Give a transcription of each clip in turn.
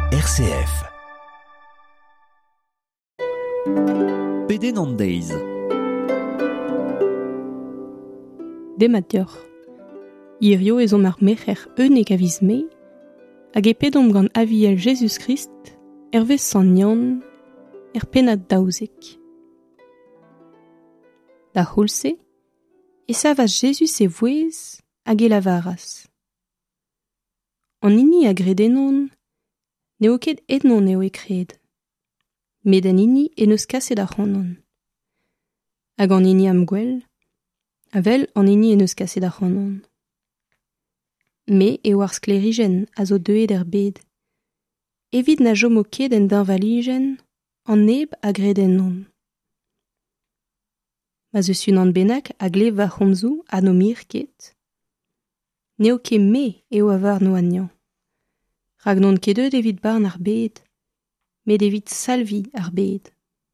RCF. Peden an deiz. Demat deoc'h. Irio ezon ar mecher eunek a viz me, hag pedom gant aviel Jesus Christ, vez san yann, pennad daouzek. Da c'houlse, e savas Jesus e vouez hag e lavaras. An hini a gredennon, neo ket ednon eo e kred. Met an hini e neus kaset ar c'hannon. Hag an hini am gwell, avel an hini e neus kaset ar c'hannon. Me eo ar sklerigen a zo deuet er bed. Evit na jomo ket en dinvaligen, an neb a gredennon. Ma zeus unan bennak a glev va c'homzou a no mir ket. Neo ket me eo avar no agnan. Rag non ket eut evit barn ar bed, met evit salvi ar bed.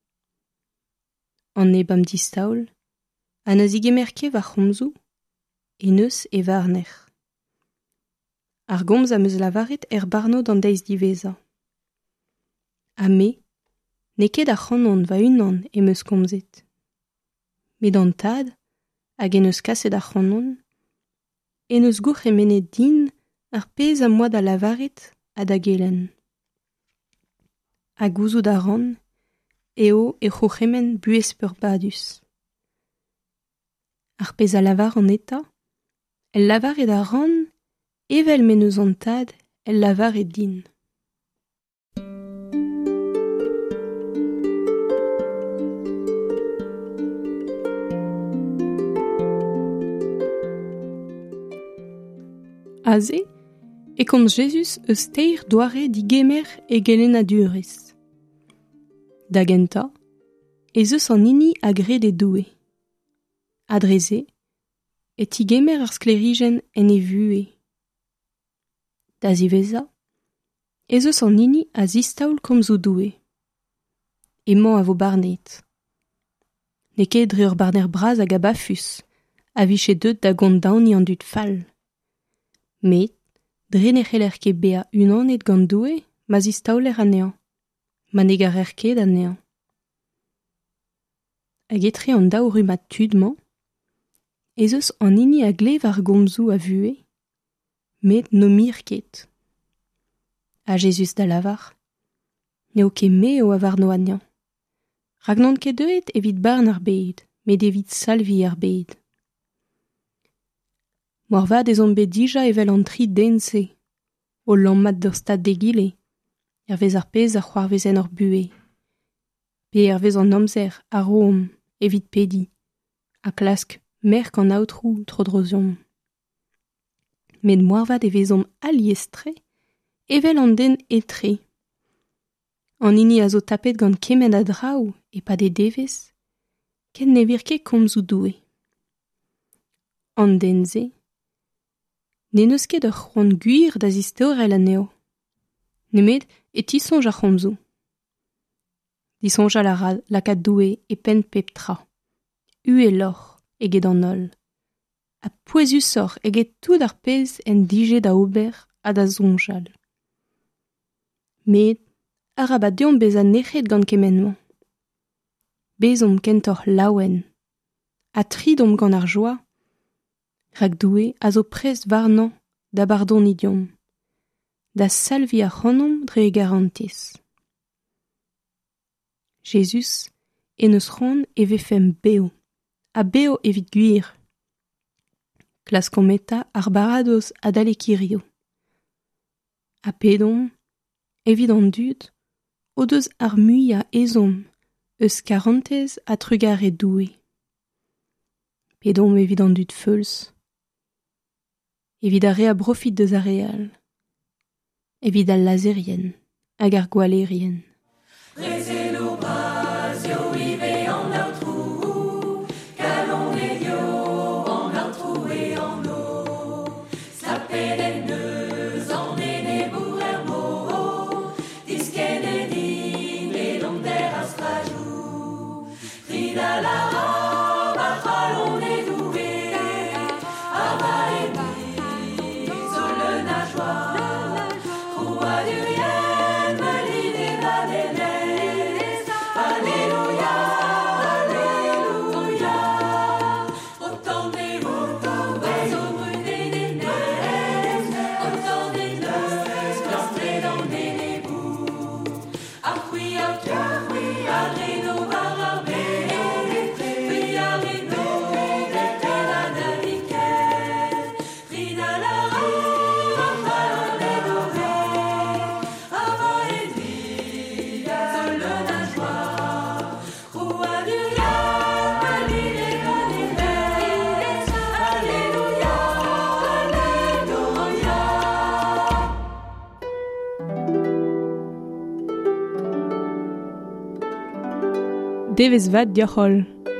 An neb am distaol, a na zigemer ket va c'homzou, e neus e varner. Ar gomz am eus lavaret barno d'an deiz diveza. Ha me, ne ket ar c'hannon va unan e meus komzet. Met an tad, hag en eus kaset ar c'hannon, en eus gourc'h emenet din ar pezh a moad a lavaret a da gelen. A gouzout a ran, eo e c'hoc'hemen buez peurbadus. Ar pezh a lavar an eta, el lavaret a ran, evel men eus an tad, el lavaret din. Aze, e kont Jesus eus teir doare digemer e gelenadurez. Da genta, ez eus an hini a gred e doue. Adreze, e tigemer ar sklerigen en e vue. Da ziveza, ez eus an hini a zistaoul komzou doue. Emañ a vo barnet. Ne ket dre ur barner braz hag a bafus, a viche deut da gont daoni an dud fall. Met, dre ne c'heller ket bea unanet gant doue, ma zistaoler anezhañ. Ma ne garer ket anezhañ. Hag etre an daou rumat tudman, ez eus an hini a glev ar gomzou a vue, met no mir ket. A Jesus da lavar, neo ket me o avar no agnan. Rag non ket deuet evit barn ar bed, met evit salvi ar bed. Moarvad ezon bet dija evel an tri dense, o lammat d'ur stad degile, vez ar pezh ar c'hoarvezenn ur bue. Pe vez an amzer, a rom, evit pedi, a klask merk an aotrou trodrozion. Met moarvad evezom aliestre, evel an den etre. An hini a zo tapet gant kemen a draou e pa de devez, ken ne vir ket komzou doue. An denze, ne neus ket ur c'hoant gwir da zistorel anezho. Nemet e tisonj ar c'homzou. Disonj a la rad lakaat doue e pen pep tra. Ue lor eget an ol. A pouezusoc'h eget tout ar pezh en dije da ober a da zonjal. Met a rabat deomp bez a nec'het gant kemenman. Bezom kentoc'h laouen. A tridom gant ar joa, rak doue a zo prest varnan da bardon idiom. Da salvi a c'hannom dre e garantez. Jesus en eus c'hant e vefem beo. A beo evit gwir. Klaskometa ar baradoz a dale kirio. A pedom, evit an dud, o deus ar mui a ezom, eus karantez a trugar e doue. Pedom evit an dud feuls. Evit a re a brofit deus a real. Evit al lazerien, hag ar gwalerien. Rezelo braz yo ive an aotrou, kalon edio an aotrou e an o. Slapet en deus an ene bour er mo, disken en din e lomder a strajou. Rid a la rob a c'halon e doue, a va e bi, zo le nageoir, roua du rien. Devez vat diolch.